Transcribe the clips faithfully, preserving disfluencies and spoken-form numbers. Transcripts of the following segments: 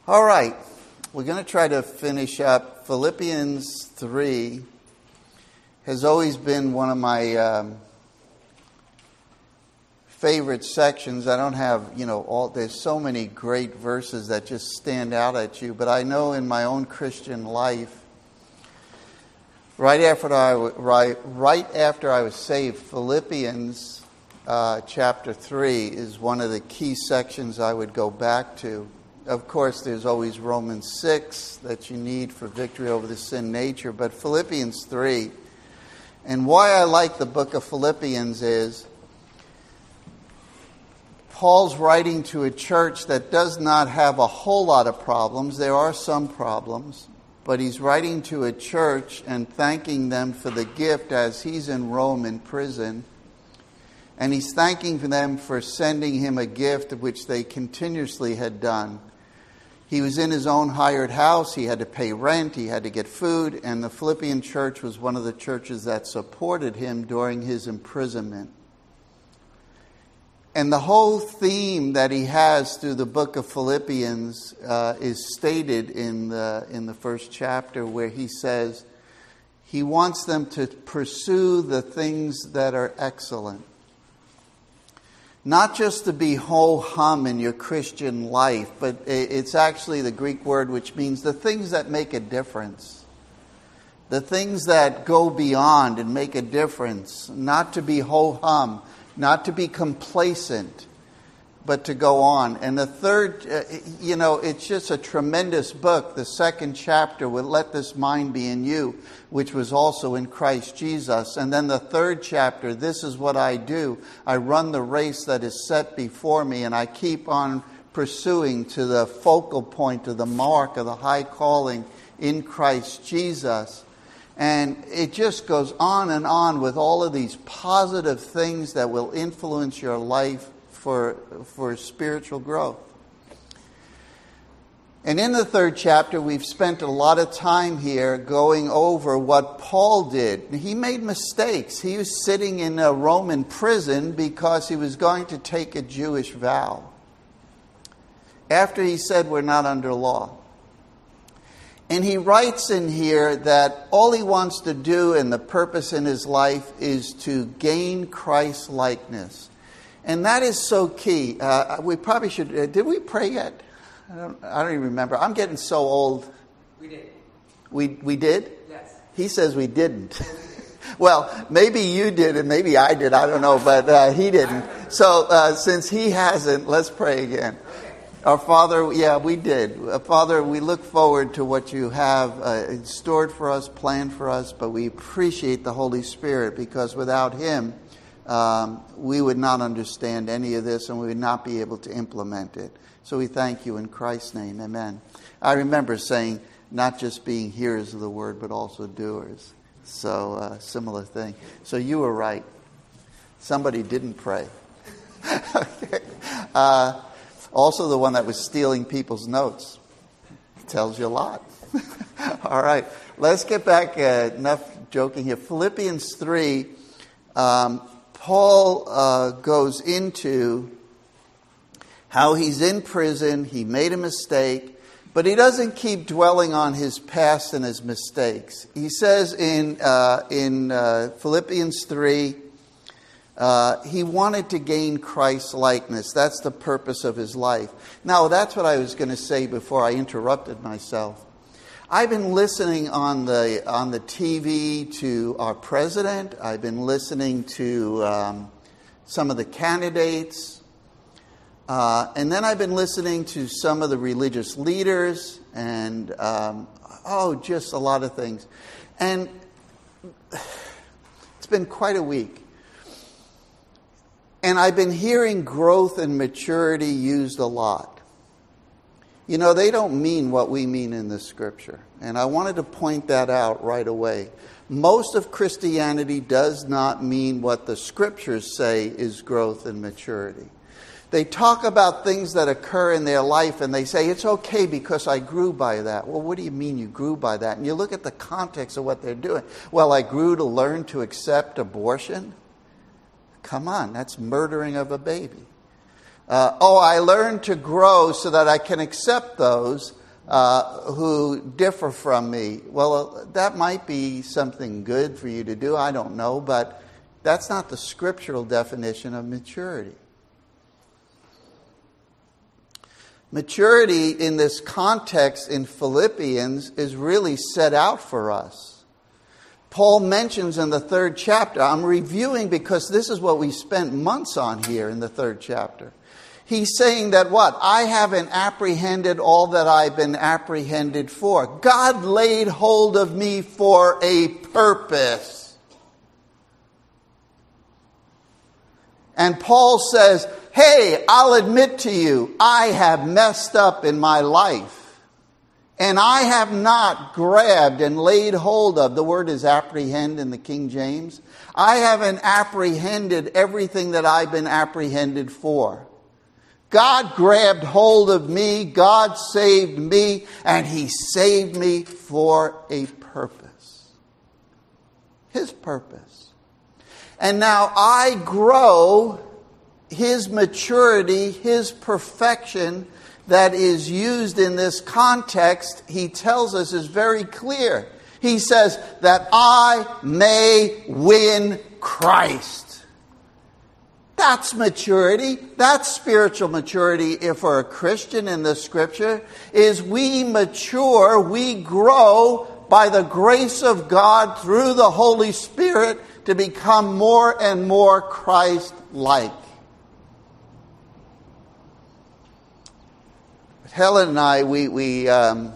All right, we're going to try to finish up. Philippians three has always been one of my um, favorite sections. I don't have, you know, all. There's so many great verses that just stand out at you, but I know in my own Christian life, right after I right right after I was saved, Philippians uh, chapter three is one of the key sections I would go back to. Of course, there's always Romans six that you need for victory over the sin nature, but Philippians three. And why I like the book of Philippians is Paul's writing to a church that does not have a whole lot of problems. There are some problems, but he's writing to a church and thanking them for the gift as he's in Rome in prison. And he's thanking them for sending him a gift of which they continuously had done. He was in his own hired house. He had to pay rent. He had to get food. And the Philippian church was one of the churches that supported him during his imprisonment. And the whole theme that he has through the book of Philippians uh, is stated in the, in the first chapter, where he says he wants them to pursue the things that are excellent. Not just to be ho-hum in your Christian life, but it's actually the Greek word which means the things that make a difference. The things that go beyond and make a difference. Not to be ho-hum, not to be complacent, but to go on. And the third, uh, you know, it's just a tremendous book. The second chapter would let this mind be in you, which was also in Christ Jesus. And then the third chapter, this is what I do. I run the race that is set before me, and I keep on pursuing to the focal point, to the mark of the high calling in Christ Jesus. And it just goes on and on with all of these positive things that will influence your life for, for spiritual growth. And in the third chapter, we've spent a lot of time here going over what Paul did. He made mistakes. He was sitting in a Roman prison because he was going to take a Jewish vow. After he said we're not under law. And he writes in here that all he wants to do and the purpose in his life is to gain Christ's likeness. And that is so key. Uh, we probably should... Uh, did we pray yet? I don't, I don't even remember. I'm getting so old. We did. We we did? Yes. He says we didn't. Well, maybe you did and maybe I did. I don't know, but uh, he didn't. So uh, since he hasn't, let's pray again. Okay. Our Father, yeah, we did. Uh, Father, we look forward to what you have uh, stored for us, planned for us, but we appreciate the Holy Spirit because without him, um, we would not understand any of this and we would not be able to implement it. So we thank you in Christ's name. Amen. I remember saying not just being hearers of the word, but also doers. So uh, similar thing. So you were right. Somebody didn't pray. Okay. Uh, also the one that was stealing people's notes. Tells you a lot. All right. Let's get back. Uh, enough joking here. Philippians three. Um, Paul uh, goes into how he's in prison, he made a mistake, but he doesn't keep dwelling on his past and his mistakes. He says in uh, in uh, Philippians three, uh, he wanted to gain Christ's likeness. That's the purpose of his life. Now, that's what I was going to say before I interrupted myself. I've been listening on the on the T V to our president. I've been listening to um, some of the candidates. Uh, and then I've been listening to some of the religious leaders and, um, oh, just a lot of things. And it's been quite a week. And I've been hearing growth and maturity used a lot. You know, they don't mean what we mean in the Scripture. And I wanted to point that out right away. Most of Christianity does not mean what the Scriptures say is growth and maturity. They talk about things that occur in their life and they say, it's okay because I grew by that. Well, what do you mean you grew by that? And you look at the context of what they're doing. Well, I grew to learn to accept abortion. Come on, that's murdering of a baby. Uh, oh, I learned to grow so that I can accept those uh, who differ from me. Well, that might be something good for you to do. I don't know, but that's not the scriptural definition of maturity. Maturity in this context in Philippians is really set out for us. Paul mentions in the third chapter, I'm reviewing because this is what we spent months on here in the third chapter. He's saying that what? I haven't apprehended all that I've been apprehended for. God laid hold of me for a purpose. And Paul says, hey, I'll admit to you, I have messed up in my life. And I have not grabbed and laid hold of, the word is apprehend in the King James. I haven't apprehended everything that I've been apprehended for. God grabbed hold of me, God saved me, and He saved me for a purpose. His purpose. And now I grow His maturity, His perfection that is used in this context, He tells us is very clear. He says that I may win Christ. That's maturity. That's spiritual maturity if for a Christian in the Scripture, is we mature, we grow by the grace of God through the Holy Spirit to become more and more Christ-like. Helen and I, we we um,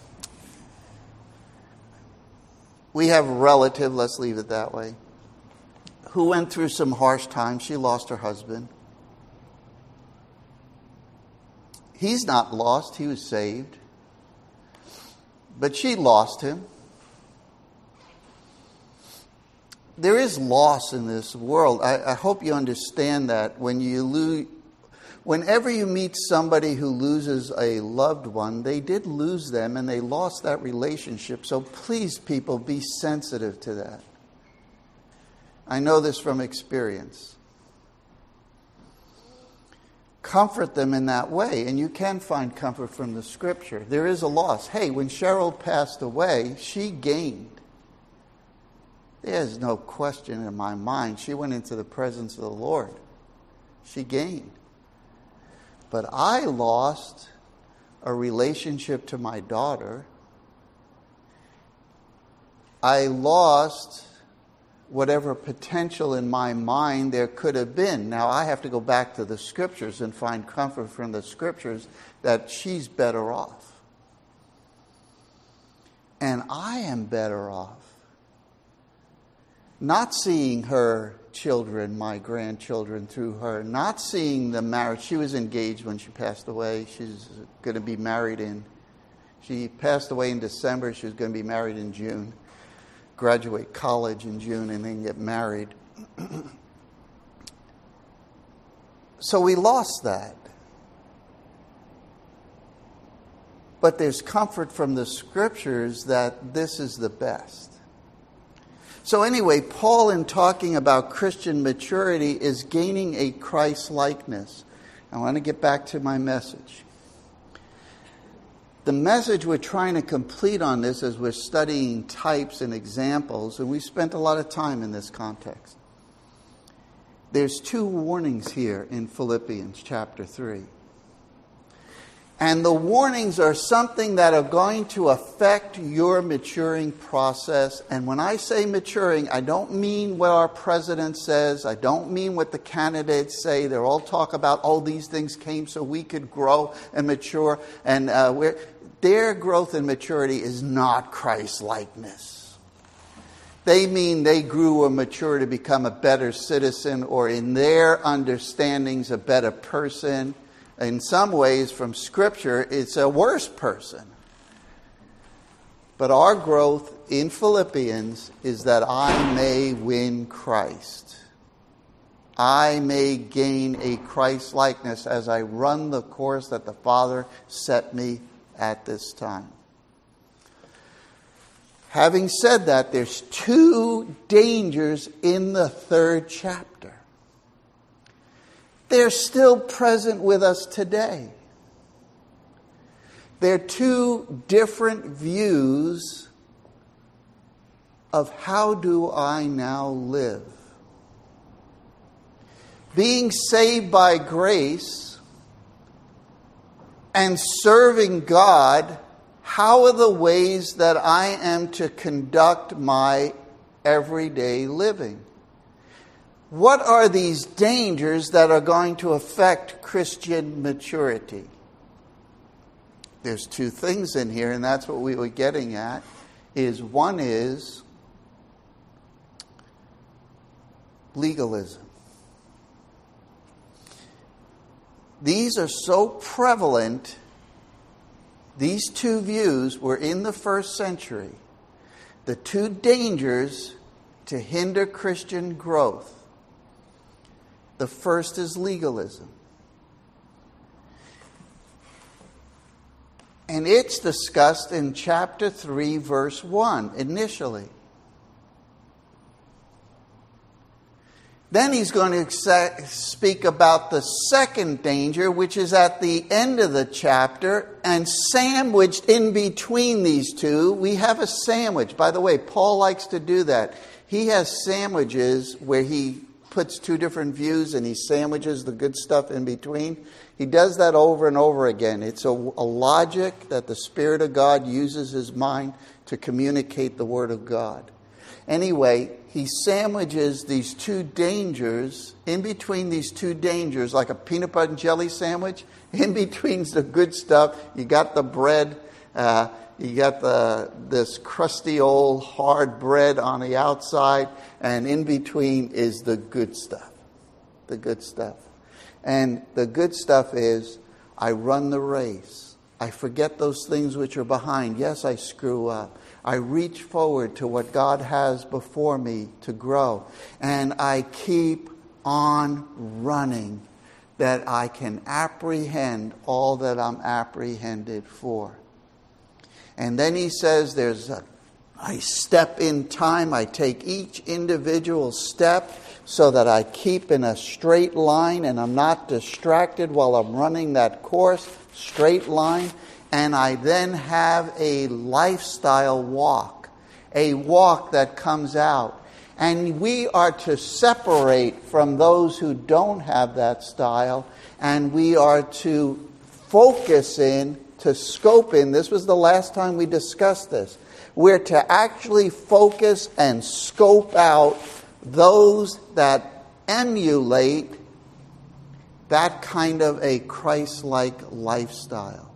we have a relative, let's leave it that way, who went through some harsh times. She lost her husband. He's not lost, he was saved. But she lost him. There is loss in this world. I, I hope you understand that when you lose. Whenever you meet somebody who loses a loved one, they did lose them and they lost that relationship. So please, people, be sensitive to that. I know this from experience. Comfort them in that way, and you can find comfort from the Scripture. There is a loss. Hey, when Cheryl passed away, she gained. There's no question in my mind. She went into the presence of the Lord. She gained. But I lost a relationship to my daughter. I lost whatever potential in my mind there could have been. Now I have to go back to the Scriptures and find comfort from the Scriptures that she's better off. And I am better off. Not seeing her children, my grandchildren, through her, not seeing the marriage. She was engaged when she passed away. She's going to be married in, she passed away in December. She was going to be married in June, graduate college in June, and then get married. So we lost that. But there's comfort from the Scriptures that this is the best. So anyway, Paul, in talking about Christian maturity, is gaining a Christ-likeness. I want to get back to my message. The message we're trying to complete on this as we're studying types and examples, and we spent a lot of time in this context. There's two warnings here in Philippians chapter three. And the warnings are something that are going to affect your maturing process. And when I say maturing, I don't mean what our president says. I don't mean what the candidates say. They're all talk about, oh, these things came so we could grow and mature. And uh, we're, their growth and maturity is not Christ-likeness. They mean they grew or matured to become a better citizen, or in their understandings, a better person. In some ways, from Scripture, it's a worse person. But our growth in Philippians is that I may win Christ. I may gain a Christ-likeness as I run the course that the Father set me at this time. Having said that, there's two dangers in the third chapter. they're still present with us today. They're two different views of how do I now live. Being saved by grace and serving God, how are the ways that I am to conduct my everyday living? What are these dangers that are going to affect Christian maturity? There's two things in here, and that's what we were getting at. Is one is legalism. These are so prevalent. These two views were in the first century. The two dangers to hinder Christian growth. The first is legalism. And it's discussed in chapter three, verse one, initially. Then he's going to speak about the second danger, which is at the end of the chapter. And sandwiched in between these two, we have a sandwich. By the way, Paul likes to do that. He has sandwiches where he puts two different views and he sandwiches the good stuff in between. He does that over and over again. It's a, a logic that the Spirit of God uses his mind to communicate the Word of God. Anyway, he sandwiches these two dangers, in between these two dangers, like a peanut butter and jelly sandwich. In between's the good stuff. You got the bread, uh, you got the this crusty old hard bread on the outside, and in between is the good stuff. The good stuff. And the good stuff is, I run the race. I forget those things which are behind. Yes, I screw up. I reach forward to what God has before me to grow. And I keep on running that I can apprehend all that I'm apprehended for. And then he says there's a, I step in time. I take each individual step so that I keep in a straight line and I'm not distracted while I'm running that course, straight line. And I then have a lifestyle walk, a walk that comes out. And we are to separate from those who don't have that style, and we are to focus in, to scope in. This was the last time we discussed this. We're to actually focus and scope out those that emulate that kind of a Christ-like lifestyle.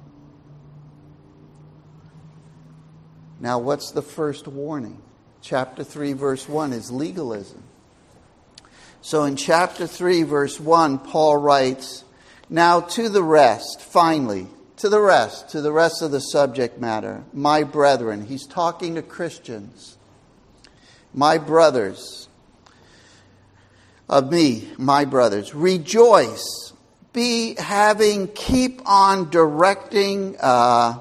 Now, what's the first warning? Chapter three, verse one is legalism. So in chapter three, verse one, Paul writes, now to the rest, finally, to the rest, to the rest of the subject matter, my brethren. He's talking to Christians. My brothers, of me, my brothers, rejoice, be having, keep on directing, uh,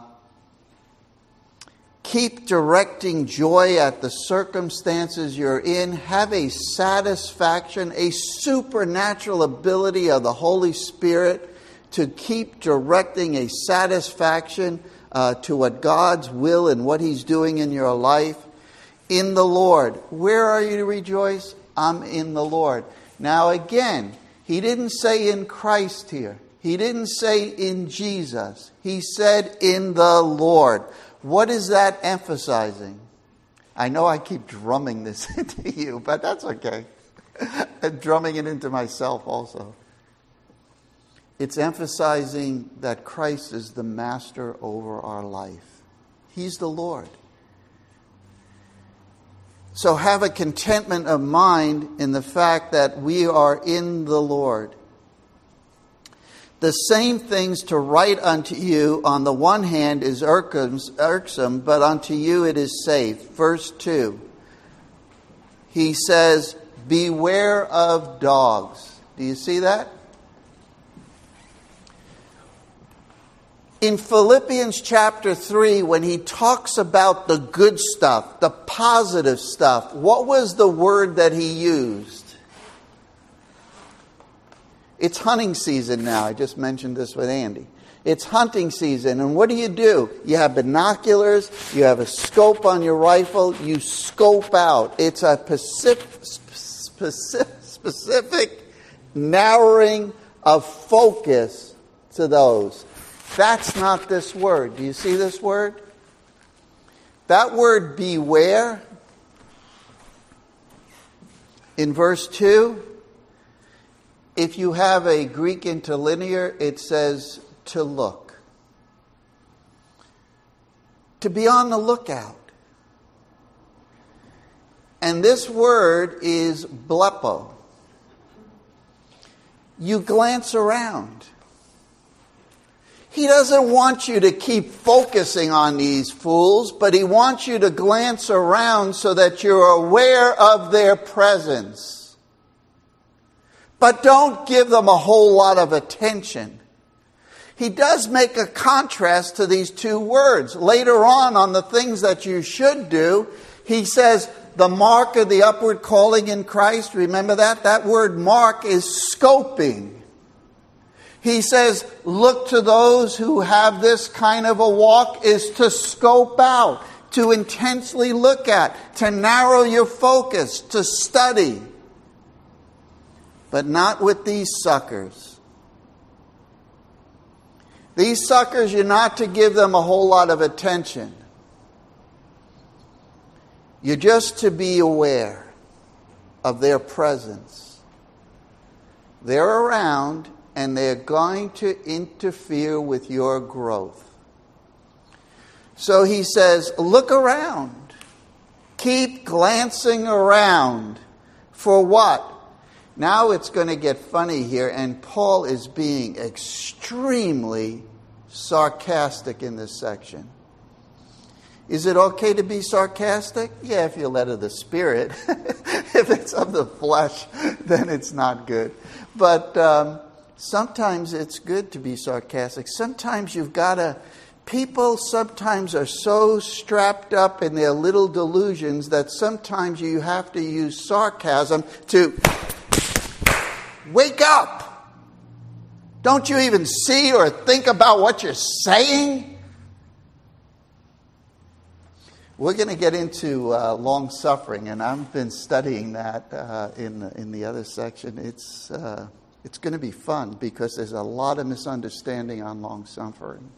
Keep directing joy at the circumstances you're in. Have a satisfaction, a supernatural ability of the Holy Spirit to keep directing a satisfaction uh, to what God's will and what He's doing in your life. In the Lord. Where are you to rejoice? I'm in the Lord. Now again, he didn't say in Christ here. He didn't say in Jesus. He said in the Lord. What is that emphasizing? I know I keep drumming this into you, but that's okay. I'm drumming it into myself also. It's emphasizing that Christ is the master over our life. He's the Lord. So have a contentment of mind in the fact that we are in the Lord. The same things to write unto you on the one hand is irksome, but unto you it is safe. Verse two. He says, beware of dogs. Do you see that? In Philippians chapter three, when he talks about the good stuff, the positive stuff, what was the word that he used? It's hunting season now. I just mentioned this with Andy. It's hunting season, and what do you do? You have binoculars, you have a scope on your rifle, you scope out. It's a specific, specific, specific narrowing of focus to those. That's not this word. Do you see this word? That word beware in verse two, if you have a Greek interlinear, it says to look. To be on the lookout. And this word is blepo. You glance around. He doesn't want you to keep focusing on these fools, but he wants you to glance around so that you're aware of their presence. But don't give them a whole lot of attention. He does make a contrast to these two words. Later on, on the things that you should do, he says, the mark of the upward calling in Christ, remember that? That word mark is scoping. He says, look to those who have this kind of a walk is to scope out, to intensely look at, to narrow your focus, to study. But not with these suckers. These suckers, you're not to give them a whole lot of attention. You're just to be aware of their presence. They're around, and they're going to interfere with your growth. So he says, look around. Keep glancing around. For what? Now it's going to get funny here, and Paul is being extremely sarcastic in this section. Is it okay to be sarcastic? Yeah, if you're led of the Spirit. If it's of the flesh, then it's not good. But um, sometimes it's good to be sarcastic. Sometimes you've got to... People sometimes are so strapped up in their little delusions that sometimes you have to use sarcasm to wake up. Don't you even see or think about what you're saying? We're going to get into uh, long suffering, and I've been studying that uh, in in the other section. It's uh, it's going to be fun because there's a lot of misunderstanding on long suffering.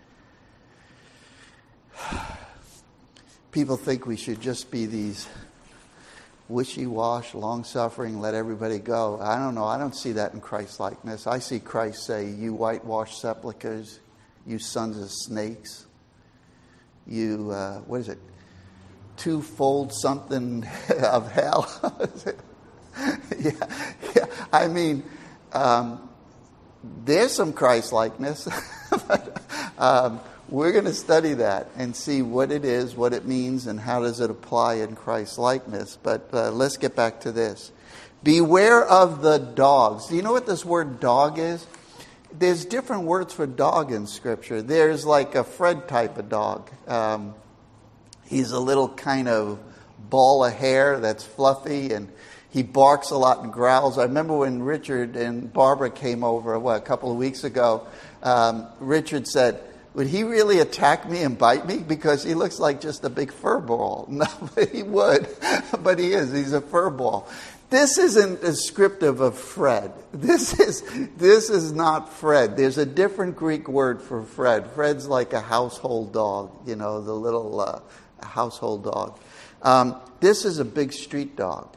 People think we should just be these wishy-wash, long-suffering, let everybody go. I don't know. I don't see that in Christ-likeness. I see Christ say, you whitewashed sepulchres, you sons of snakes. You, uh, what is it, twofold something of hell. yeah, yeah. I mean, um, there's some Christ-likeness. but, um, we're going to study that and see what it is, what it means, and how does it apply in Christ-likeness. But uh, let's get back to this. Beware of the dogs. Do you know what this word dog is? There's different words for dog in Scripture. There's like a Fred type of dog. Um, he's a little kind of ball of hair that's fluffy, and he barks a lot and growls. I remember when Richard and Barbara came over, what, a couple of weeks ago, um, Richard said, would he really attack me and bite me? Because he looks like just a big fur ball. No, but he would. But he is. He's a fur ball. This isn't descriptive of Fred. This is this is not Fred. There's a different Greek word for Fred. Fred's like a household dog, you know, the little uh, household dog. Um, this is a big street dog.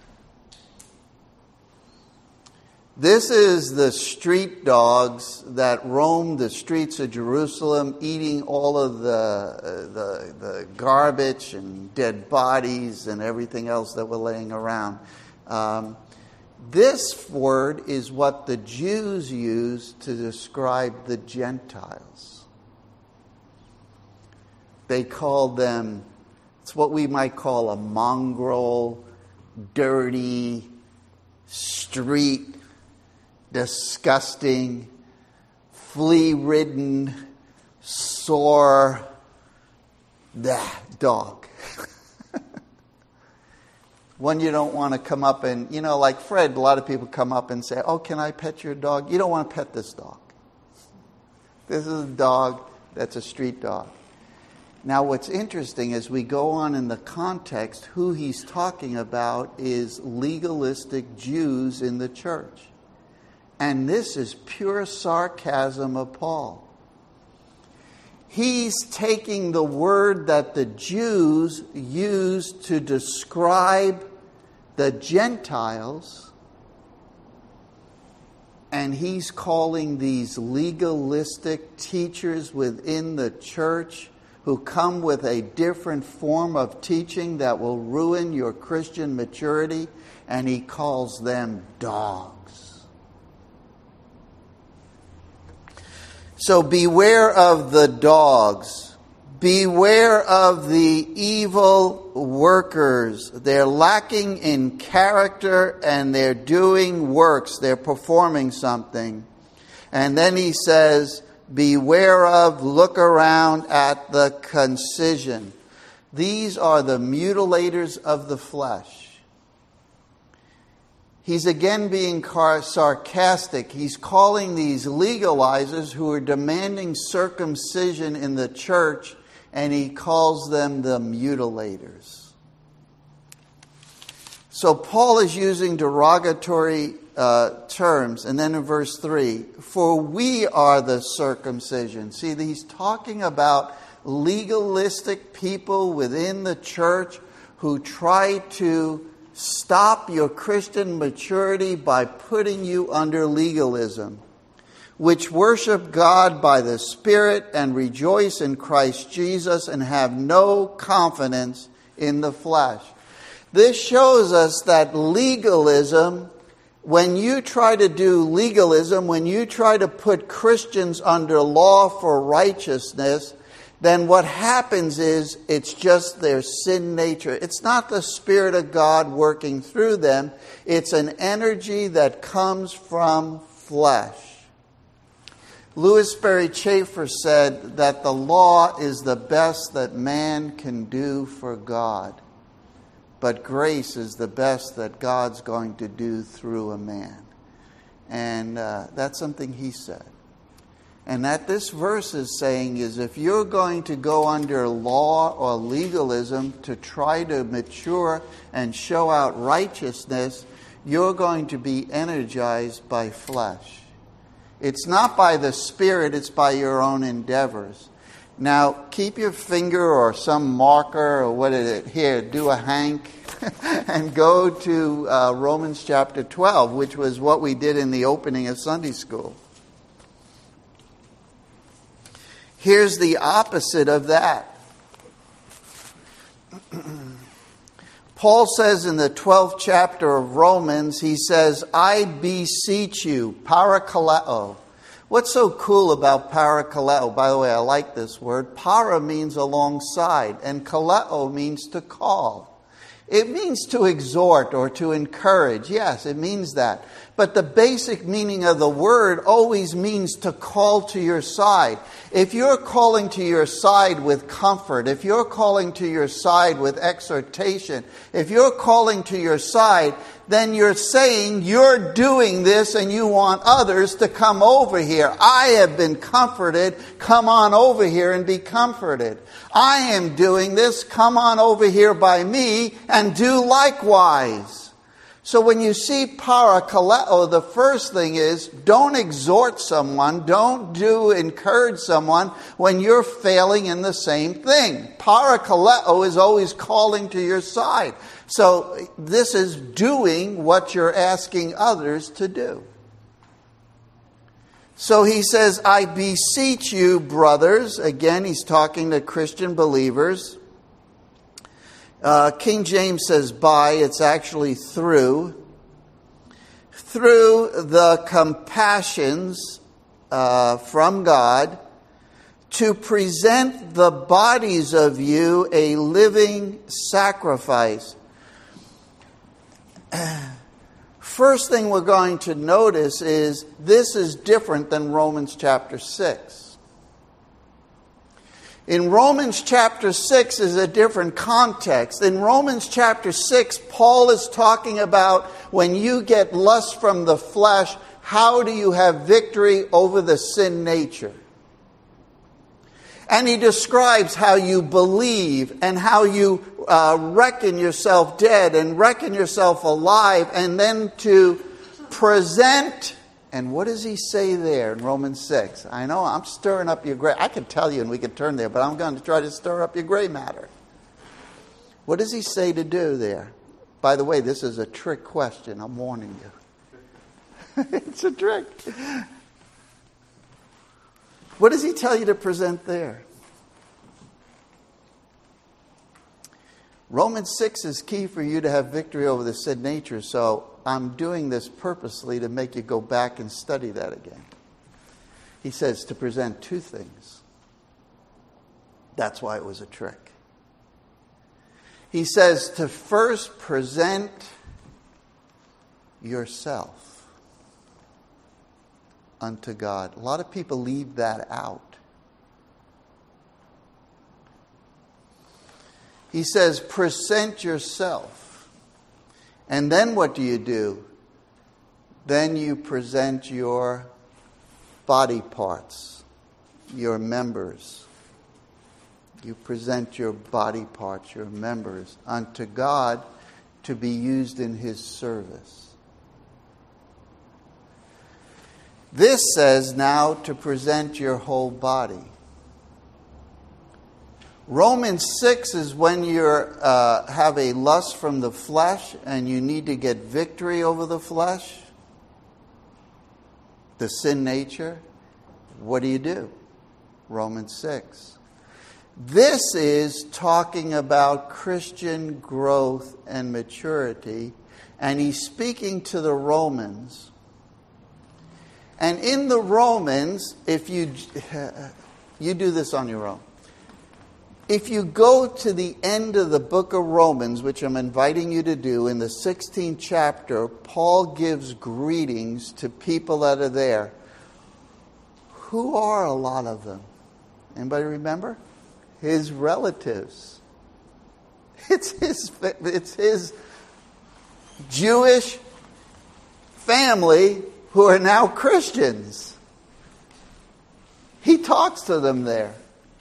This is the street dogs that roam the streets of Jerusalem, eating all of the, uh, the, the garbage and dead bodies and everything else that were laying around. Um, this word is what the Jews used to describe the Gentiles. They called them, it's what we might call a mongrel, dirty, street, disgusting, flea-ridden, sore, that dog. One you don't want to come up and, you know, like Fred, a lot of people come up and say, oh, can I pet your dog? You don't want to pet this dog. This is a dog that's a street dog. Now, what's interesting as we go on in the context, who he's talking about is legalistic Jews in the church. And this is pure sarcasm of Paul. He's taking the word that the Jews used to describe the Gentiles, and he's calling these legalistic teachers within the church who come with a different form of teaching that will ruin your Christian maturity, and he calls them dogs. So beware of the dogs. Beware of the evil workers. They're lacking in character and they're doing works. They're performing something. And then he says, beware of, look around at the concision. These are the mutilators of the flesh. He's again being sarcastic. He's calling these legalizers who are demanding circumcision in the church, and he calls them the mutilators. So Paul is using derogatory uh, terms. And then in verse three, for we are the circumcision. See, he's talking about legalistic people within the church who try to stop your Christian maturity by putting you under legalism, which worship God by the Spirit and rejoice in Christ Jesus and have no confidence in the flesh. This shows us that legalism, when you try to do legalism, when you try to put Christians under law for righteousness, then what happens is it's just their sin nature. It's not the Spirit of God working through them. It's an energy that comes from flesh. Louis Sperry Chafer said that the law is the best that man can do for God, but grace is the best that God's going to do through a man. And uh, that's something he said. And that this verse is saying is if you're going to go under law or legalism to try to mature and show out righteousness, you're going to be energized by flesh. It's not by the Spirit, it's by your own endeavors. Now, keep your finger or some marker or what is it here, do a hank, and go to uh, Romans chapter twelve, which was what we did in the opening of Sunday school. Here's the opposite of that. Paul says in the twelfth chapter of Romans, he says, I beseech you, parakaleo. What's so cool about parakaleo? By the way, I like this word. Para means alongside, and kaleo means to call. It means to exhort or to encourage. Yes, it means that. But the basic meaning of the word always means to call to your side. If you're calling to your side with comfort, if you're calling to your side with exhortation, if you're calling to your side, then you're saying you're doing this and you want others to come over here. I have been comforted. Come on over here and be comforted. I am doing this. Come on over here by me and do likewise. So when you see parakaleo, the first thing is don't exhort someone, don't do encourage someone when you're failing in the same thing. Parakaleo is always calling to your side. So this is doing what you're asking others to do. So he says, I beseech you, brothers. Again, he's talking to Christian believers. Uh, King James says by, it's actually through. Through the compassions uh, from God, to present the bodies of you a living sacrifice. First thing we're going to notice is this is different than Romans chapter six. In Romans chapter six is a different context. In Romans chapter six, Paul is talking about when you get lust from the flesh, how do you have victory over the sin nature? And he describes how you believe and how you uh, reckon yourself dead and reckon yourself alive, and then to present. And what does he say there in Romans six? I know I'm stirring up your gray. I could tell you and we could turn there, but I'm going to try to stir up your gray matter. What does he say to do there? By the way, this is a trick question. I'm warning you. It's a trick. What does he tell you to present there? Romans six is key for you to have victory over the sin nature, so I'm doing this purposely to make you go back and study that again. He says to present two things. That's why it was a trick. He says to first present yourself unto God. A lot of people leave that out. He says, present yourself. And then what do you do? Then you present your body parts, your members. You present your body parts, your members, unto God to be used in His service. This says now to present your whole body. Romans six is when you uh, have a lust from the flesh and you need to get victory over the flesh, the sin nature. What do you do? Romans six. This is talking about Christian growth and maturity, and he's speaking to the Romans. And in the Romans, if you you do this on your own. If you go to the end of the book of Romans, which I'm inviting you to do, in the sixteenth chapter, Paul gives greetings to people that are there. Who are a lot of them? Anybody remember? His relatives. It's his, it's his Jewish family who are now Christians. He talks to them there.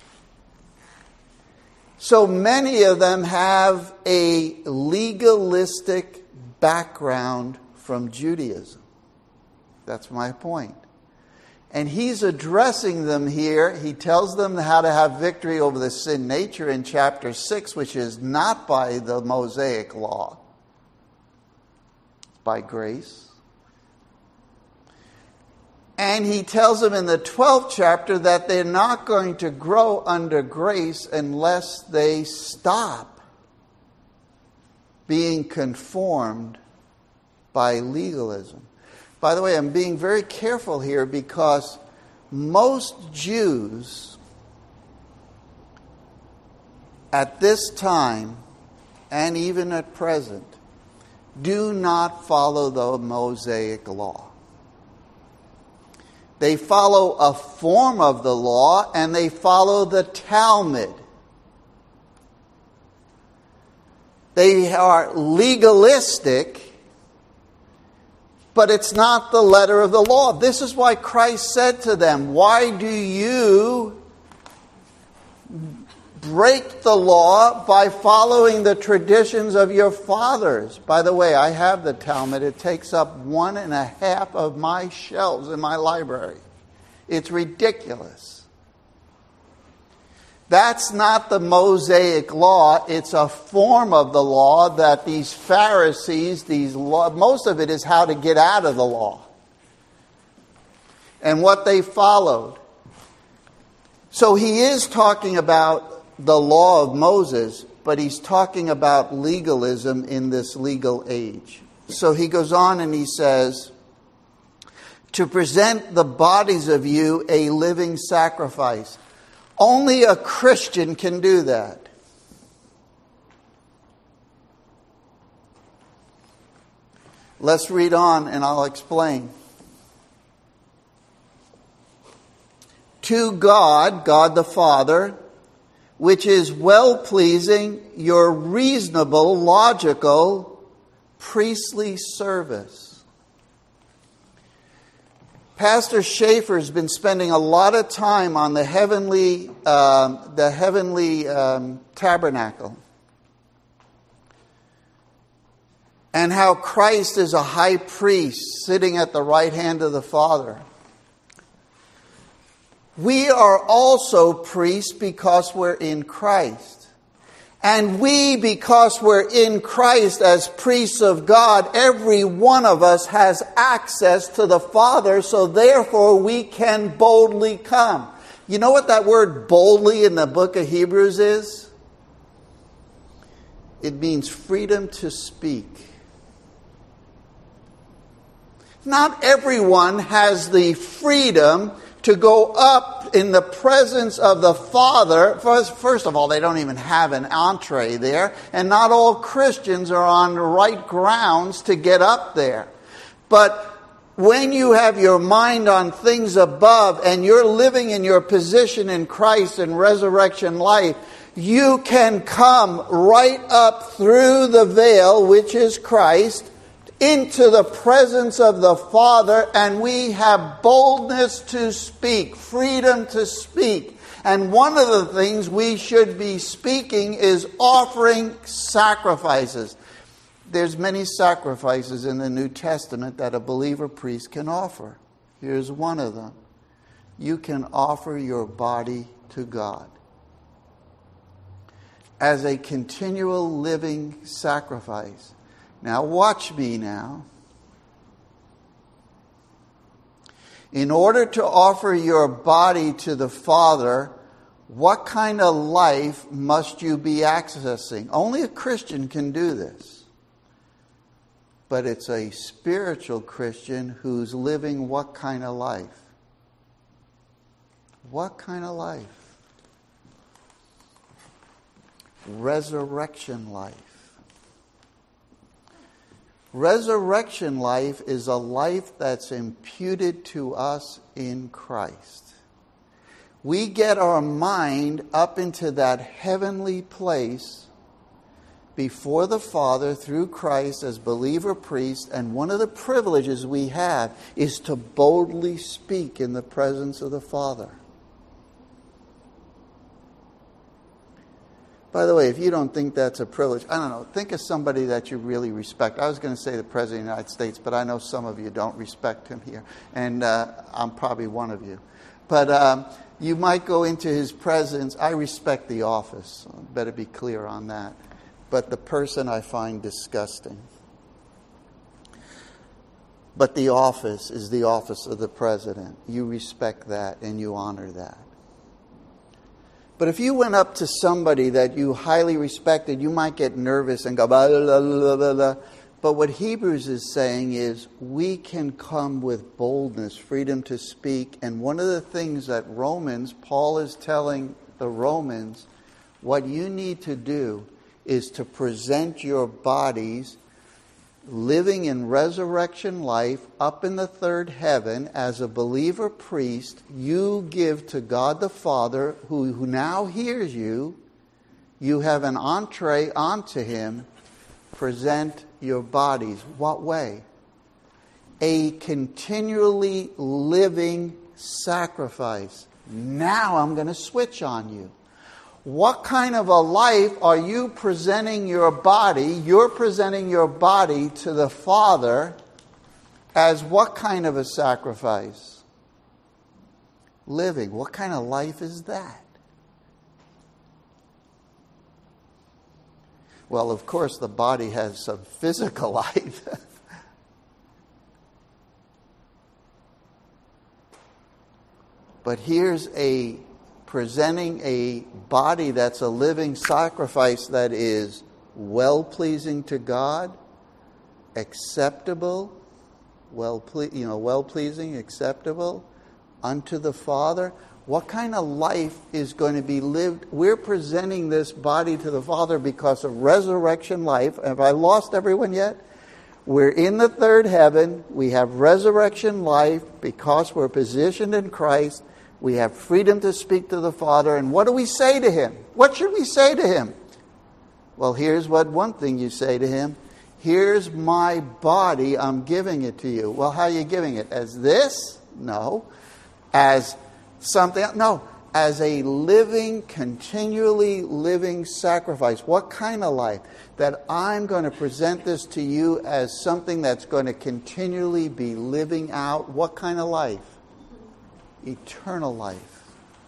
So many of them have a legalistic background from Judaism. That's my point. And he's addressing them here. He tells them how to have victory over the sin nature in chapter six, which is not by the Mosaic law. It's by grace. And he tells them in the twelfth chapter that they're not going to grow under grace unless they stop being conformed by legalism. By the way, I'm being very careful here because most Jews at this time, and even at present, do not follow the Mosaic law. They follow a form of the law, and they follow the Talmud. They are legalistic, but it's not the letter of the law. This is why Christ said to them, why do you break the law by following the traditions of your fathers? By the way, I have the Talmud. It takes up one and a half of my shelves in my library. It's ridiculous. That's not the Mosaic law. It's a form of the law that these Pharisees, these law, most of it is how to get out of the law and what they followed. So he is talking about the law of Moses, but he's talking about legalism in this legal age. So he goes on and he says, to present the bodies of you a living sacrifice. Only a Christian can do that. Let's read on and I'll explain. To God, God the Father, which is well-pleasing, your reasonable, logical, priestly service. Pastor Schaefer's been spending a lot of time on the heavenly, um, the heavenly um, tabernacle, and how Christ is a high priest sitting at the right hand of the Father. We are also priests because we're in Christ. And we, because we're in Christ as priests of God, every one of us has access to the Father, so therefore we can boldly come. You know what that word boldly in the book of Hebrews is? It means freedom to speak. Not everyone has the freedom to go up in the presence of the Father. First, first of all, they don't even have an entree there, and not all Christians are on the right grounds to get up there. But when you have your mind on things above and you're living in your position in Christ and resurrection life, you can come right up through the veil, which is Christ, into the presence of the Father, and we have boldness to speak, freedom to speak. And one of the things we should be speaking is offering sacrifices. There's many sacrifices in the New Testament that a believer priest can offer. Here's one of them. You can offer your body to God as a continual living sacrifice. Now watch me now. In order to offer your body to the Father, what kind of life must you be accessing? Only a Christian can do this. But it's a spiritual Christian who's living what kind of life? What kind of life? Resurrection life. Resurrection life is a life that's imputed to us in Christ. We get our mind up into that heavenly place before the Father through Christ as believer priest, and one of the privileges we have is to boldly speak in the presence of the Father. By the way, if you don't think that's a privilege, I don't know, think of somebody that you really respect. I was going to say the President of the United States, but I know some of you don't respect him here. And uh, I'm probably one of you. But um, you might go into his presence. I respect the office. So better be clear on that. But the person I find disgusting. But the office is the office of the President. You respect that and you honor that. But if you went up to somebody that you highly respected, you might get nervous and go, blah, blah, blah, blah, blah. But what Hebrews is saying is we can come with boldness, freedom to speak. And one of the things that Romans, Paul is telling the Romans, what you need to do is to present your bodies living in resurrection life up in the third heaven as a believer priest. You give to God the Father, who, who now hears you. You have an entree onto him. Present your bodies. What way? A continually living sacrifice. Now I'm going to switch on you. What kind of a life are you presenting your body? You're presenting your body to the Father as what kind of a sacrifice? Living. What kind of life is that? Well, of course, the body has some physical life. But here's a presenting a body that's a living sacrifice that is well-pleasing to God, acceptable, well, you know, well-pleasing, acceptable unto the Father. What kind of life is going to be lived? We're presenting this body to the Father because of resurrection life. Have I lost everyone yet? We're in the third heaven. We have resurrection life because we're positioned in Christ. We have freedom to speak to the Father. And what do we say to him? What should we say to him? Well, here's what one thing you say to him. Here's my body, I'm giving it to you. Well, how are you giving it? As this? No. As something? No. As a living, continually living sacrifice. What kind of life? That I'm going to present this to you as something that's going to continually be living out. What kind of life? Eternal life.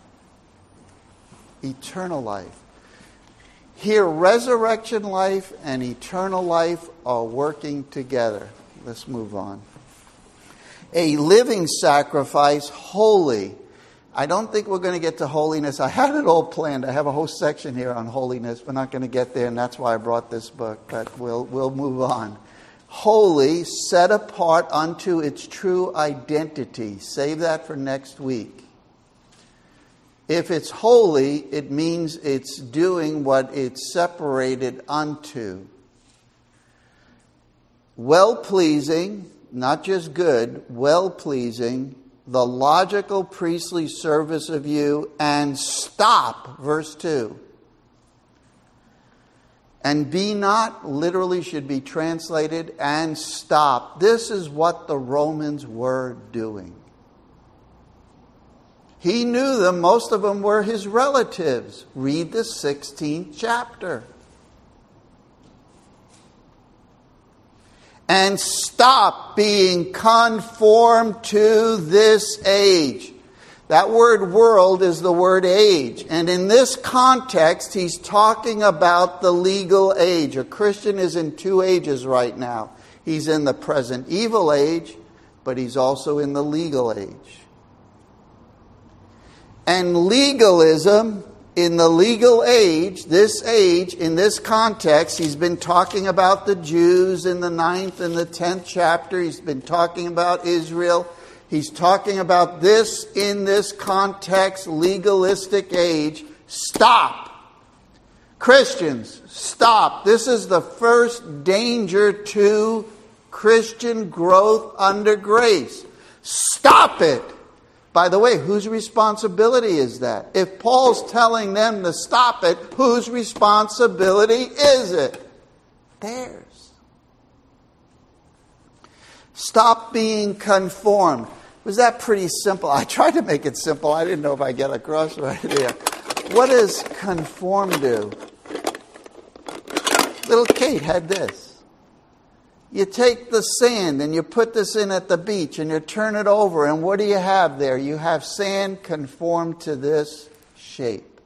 Eternal life. Here, resurrection life and eternal life are working together. Let's move on. A living sacrifice, holy. I don't think we're going to get to holiness. I had it all planned. I have a whole section here on holiness. We're not going to get there, and that's why I brought this book. But we'll we'll move on. Holy, set apart unto its true identity. Save that for next week. If it's holy, it means it's doing what it's separated unto. Well-pleasing, not just good, well-pleasing, the logical priestly service of you, and stop, verse two. And be not, literally should be translated, and stop. This is what the Romans were doing. He knew them. Most of them were his relatives. Read the sixteenth chapter. And stop being conformed to this age. That word world is the word age. And in this context, he's talking about the legal age. A Christian is in two ages right now. He's in the present evil age, but he's also in the legal age. And legalism in the legal age, this age, in this context, he's been talking about the Jews in the ninth and the tenth chapter. He's been talking about Israel. He's talking about this in this context, legalistic age. Stop. Christians, stop. This is the first danger to Christian growth under grace. Stop it. By the way, whose responsibility is that? If Paul's telling them to stop it, whose responsibility is it? Theirs. Stop being conformed. Was that pretty simple? I tried to make it simple. I didn't know if I get across right here. What does conform do? Little Kate had this. You take the sand and you put this in at the beach and you turn it over, and what do you have there? You have sand conformed to this shape.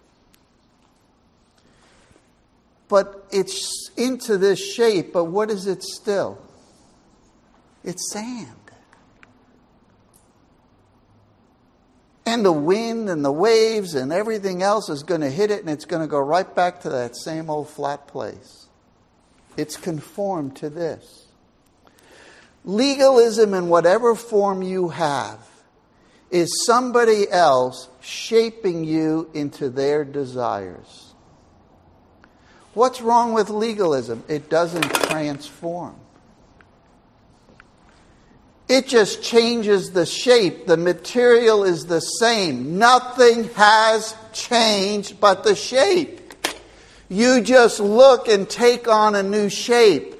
But it's into this shape, but what is it still? It's sand. And the wind and the waves and everything else is going to hit it, and it's going to go right back to that same old flat place. It's conformed to this. Legalism, in whatever form you have, is somebody else shaping you into their desires. What's wrong with legalism? It doesn't transform. It just changes the shape. The material is the same. Nothing has changed but the shape. You just look and take on a new shape.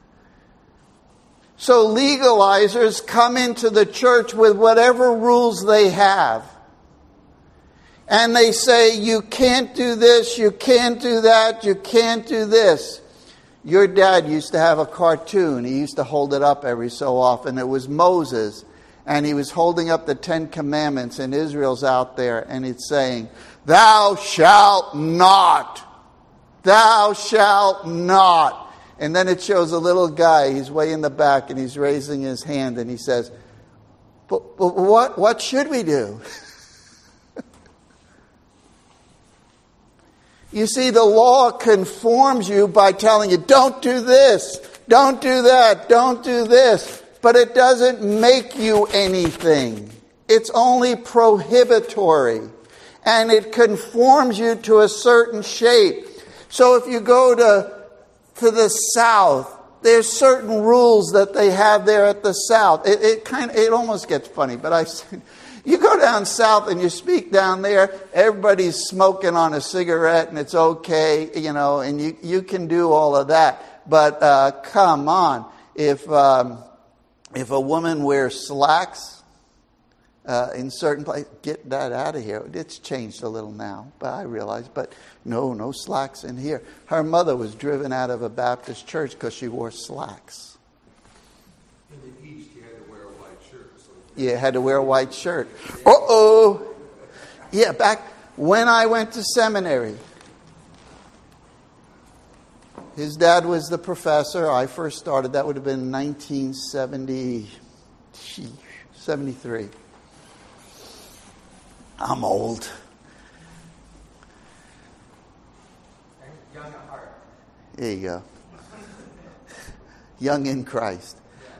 So legalizers come into the church with whatever rules they have. And they say, you can't do this, you can't do that, you can't do this. Your dad used to have a cartoon. He used to hold it up every so often. It was Moses. And he was holding up the Ten Commandments, and Israel's out there, and it's saying, thou shalt not. Thou shalt not. And then it shows a little guy. He's way in the back, and he's raising his hand, and he says, but, but what, what should we do? You see, the law conforms you by telling you, don't do this, don't do that, don't do this. But it doesn't make you anything. It's only prohibitory. And it conforms you to a certain shape. So if you go to, to the South, there's certain rules that they have there at the South. It, it kind of, it almost gets funny, but I, You go down south and you speak down there, everybody's smoking on a cigarette and it's okay, you know, and you, you can do all of that. But uh, come on, if um, if a woman wears slacks uh, in certain places, get that out of here. It's changed a little now, but I realize, but no, no slacks in here. Her mother was driven out of a Baptist church because she wore slacks. In the East, you had to wear a white shirt. So Yeah, had to wear a white shirt. Uh-oh. Yeah, back when I went to seminary, his dad was the professor. I first started, that would have been nineteen seventy, seventy-three. I'm old. young at heart. There you go. Young in Christ.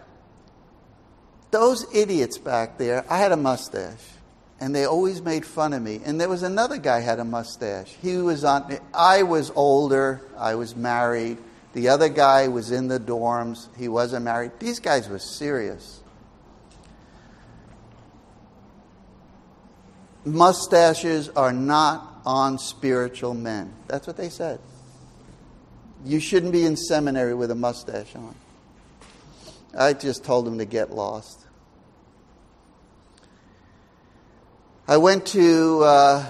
Those idiots back there, I had a mustache. And they always made fun of me. And there was another guy who had a mustache. He was on. I was older. I was married. The other guy was in the dorms. He wasn't married. These guys were serious. Mustaches are not on spiritual men. That's what they said. You shouldn't be in seminary with a mustache on. I just told them to get lost. I went to uh,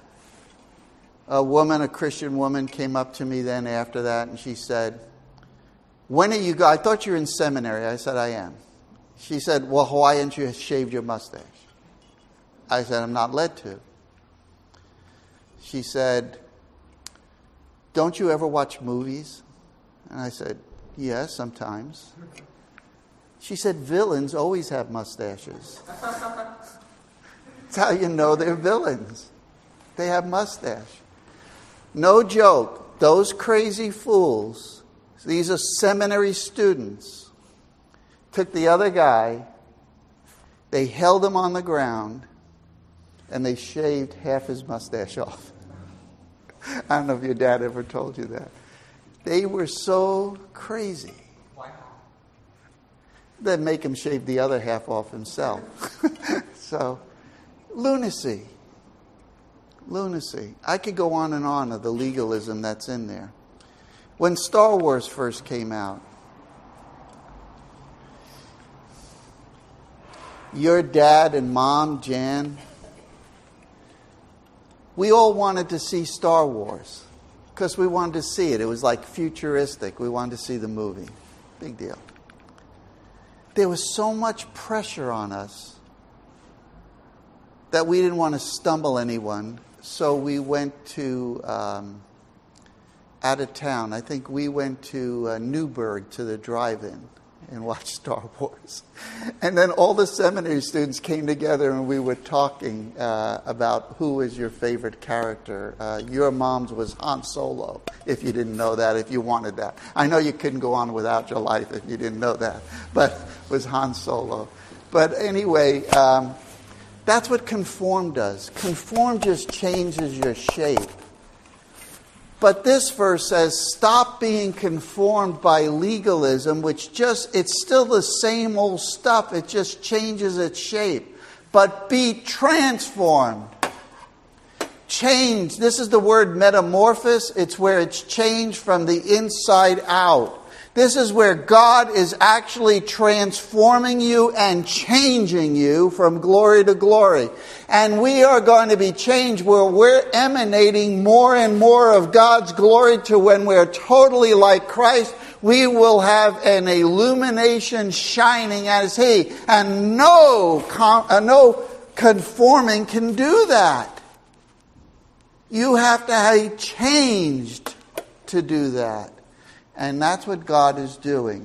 a woman, a Christian woman, came up to me then after that, and she said, "When are you go? I thought you were in seminary." I said, "I am." She said, "Well, why haven't you shaved your mustache?" I said, "I'm not led to." She said, "Don't you ever watch movies?" And I said, "Yes, sometimes." She said, "Villains always have mustaches." That's how you know they're villains. They have mustache. No joke. Those crazy fools, these are seminary students, took the other guy, they held him on the ground, and they shaved half his mustache off. I don't know if your dad ever told you that. They were so crazy. Wow. They'd make him shave the other half off himself. So, lunacy. Lunacy. I could go on and on of the legalism that's in there. When Star Wars first came out, your dad and mom, Jan, we all wanted to see Star Wars because we wanted to see it. It was like futuristic. We wanted to see the movie. Big deal. There was so much pressure on us that we didn't want to stumble anyone, so we went to um, out of town. I think we went to uh, Newburgh to the drive-in and watched Star Wars. And then all the seminary students came together and we were talking uh, about who is your favorite character. Uh, your mom's was Han Solo, if you didn't know that, if you wanted that. I know you couldn't go on without your life if you didn't know that, but it was Han Solo. But anyway, um, that's what conform does. Conform just changes your shape. But this verse says, stop being conformed by legalism, which just, it's still the same old stuff. It just changes its shape. But be transformed. Change. This is the word metamorphosis. It's where it's changed from the inside out. This is where God is actually transforming you and changing you from glory to glory. And we are going to be changed where we're emanating more and more of God's glory to when we're totally like Christ. We will have an illumination shining as He. And no, uh, no conforming can do that. You have to be changed to do that. And that's what God is doing.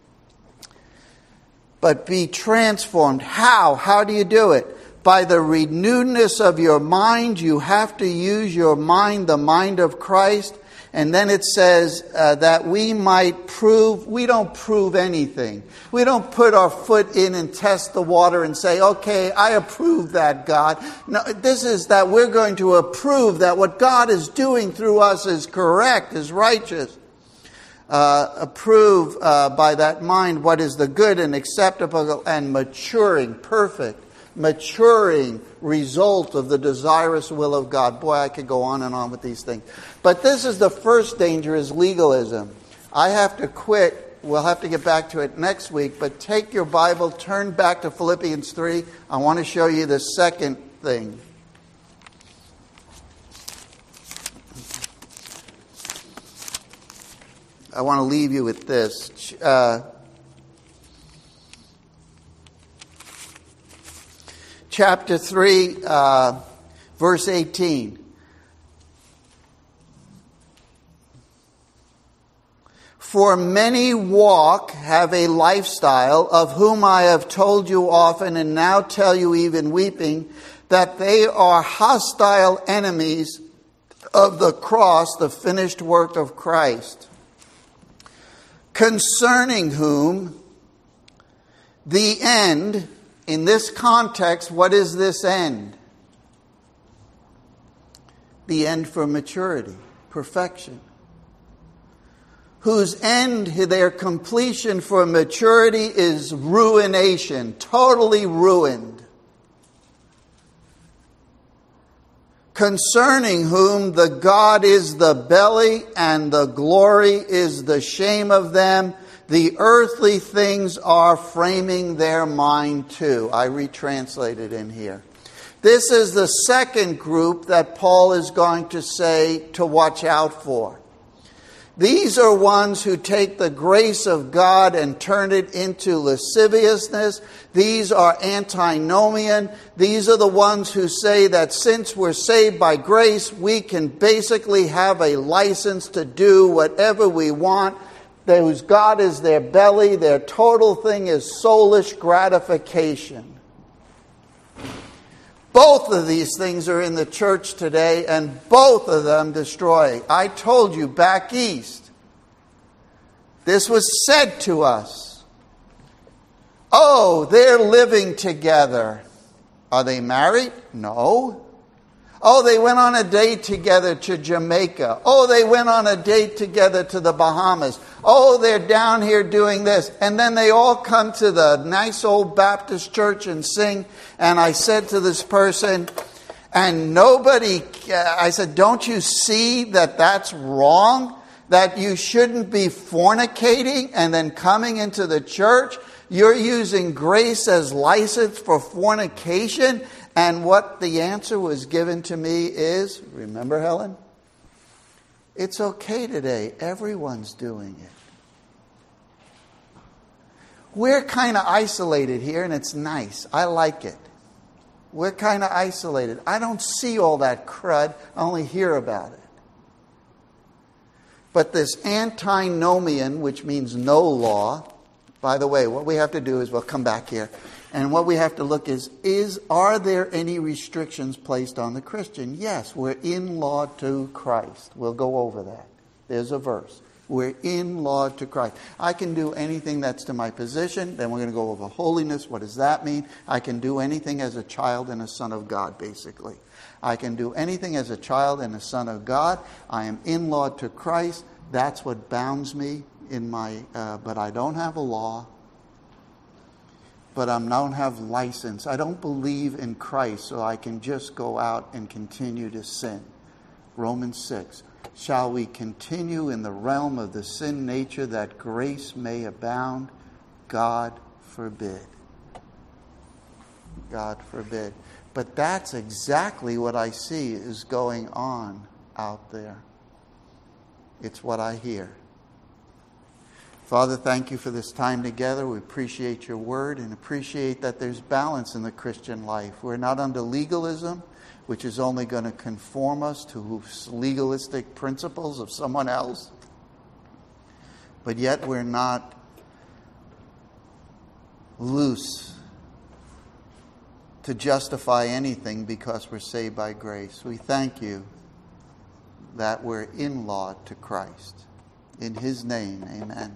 But be transformed. How? How do you do it? By the renewedness of your mind. You have to use your mind, the mind of Christ. And then it says uh, that we might prove. We don't prove anything. We don't put our foot in and test the water and say, okay, I approve that, God. No, this is that we're going to approve that what God is doing through us is correct, is righteous. Uh, approve uh, by that mind what is the good and acceptable and maturing, perfect, maturing result of the desirous will of God. Boy, I could go on and on with these things. But this is the first danger, is legalism. I have to quit. We'll have to get back to it next week. But take your Bible, turn back to Philippians three. I want to show you the second thing. I want to leave you with this. Uh, chapter three, uh, verse eighteen. For many walk, have a lifestyle, of whom I have told you often, and now tell you even weeping, that they are hostile enemies of the cross, the finished work of Christ. Concerning whom the end, in this context, what is this end? The end for maturity, perfection. Whose end, their completion for maturity, is ruination, totally ruined. Concerning whom the God is the belly, and the glory is the shame of them. The earthly things are framing their mind too. I retranslated in here. This is the second group that Paul is going to say to watch out for. These are ones who take the grace of God and turn it into lasciviousness. These are antinomian. These are the ones who say that since we're saved by grace, we can basically have a license to do whatever we want. Whose God is their belly. Their total thing is soulish gratification. Both of these things are in the church today, and both of them destroy. I told you back east, this was said to us. Oh, they're living together. Are they married? No. Oh, they went on a date together to Jamaica. Oh, they went on a date together to the Bahamas. Oh, they're down here doing this. And then they all come to the nice old Baptist church and sing. And I said to this person, and nobody, I said, don't you see that that's wrong? That you shouldn't be fornicating and then coming into the church? You're using grace as license for fornication. And what the answer was given to me is, remember, Helen? It's okay today. Everyone's doing it. We're kind of isolated here, and it's nice. I like it. We're kind of isolated. I don't see all that crud. I only hear about it. But this antinomian, which means no law, by the way, what we have to do is, we'll come back here. And what we have to look is, is, are there any restrictions placed on the Christian? Yes, we're in law to Christ. We'll go over that. There's a verse. We're in law to Christ. I can do anything that's to my position. Then we're going to go over holiness. What does that mean? I can do anything as a child and a son of God, basically. I can do anything as a child and a son of God. I am in law to Christ. That's what bounds me in my, uh, but I don't have a law. But I don't have license. I don't believe in Christ, so I can just go out and continue to sin. Romans six. Shall we continue in the realm of the sin nature that grace may abound? God forbid. God forbid. But that's exactly what I see is going on out there. It's what I hear. Father, thank you for this time together. We appreciate your word and appreciate that there's balance in the Christian life. We're not under legalism, which is only going to conform us to legalistic principles of someone else. But yet we're not loose to justify anything because we're saved by grace. We thank you that we're in law to Christ. In his name, amen.